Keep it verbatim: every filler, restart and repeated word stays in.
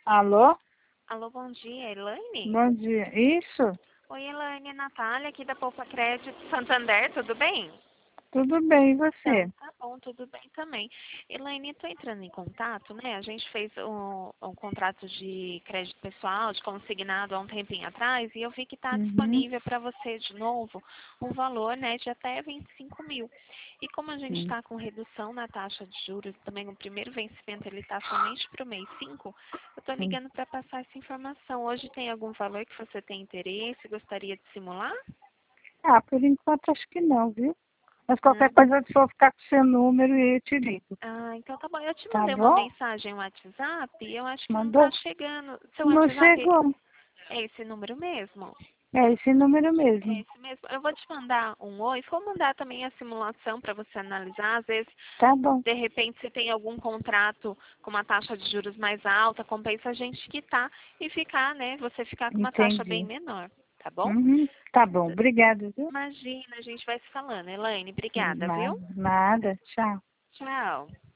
Alô? Alô, bom dia, Elaine? Bom dia. Isso? Oi, Elaine, é Natália aqui da Poupa Crédito Santander, tudo bem? Tudo bem, e Então, você? tá bom, tudo bem também. Elaine, estou entrando em contato, né? A gente fez um, um contrato de crédito pessoal, de consignado há um tempinho atrás, e eu vi que está Uhum. disponível para você de novo um valor, né, de até vinte e cinco mil. E como a gente Hum. está com redução na taxa de juros, também o primeiro vencimento ele está somente para o mês cinco, eu estou Hum. ligando para passar essa informação. Hoje tem algum valor que você tem interesse, gostaria de simular? Ah, por enquanto acho que não, viu? Mas Ah, qualquer coisa eu vou ficar com seu número e eu te ligo. Ah, então tá bom. Eu te Tá mandei uma bom? mensagem no WhatsApp e eu acho que não tá Mandou? chegando. Seu Não WhatsApp chegou. é esse número mesmo? É esse número É mesmo. esse mesmo. Eu vou te mandar um oi. Vou mandar também a simulação para você analisar. Às vezes, Tá bom. de repente, você tem algum contrato com uma taxa de juros mais alta, compensa a gente quitar e ficar, né? Você ficar com uma taxa bem Entendi. menor, tá bom? Uhum. Tá bom. Obrigada, viu? Imagina, a gente vai se falando. Elaine, obrigada, viu? Nada, nada. Tchau. Tchau.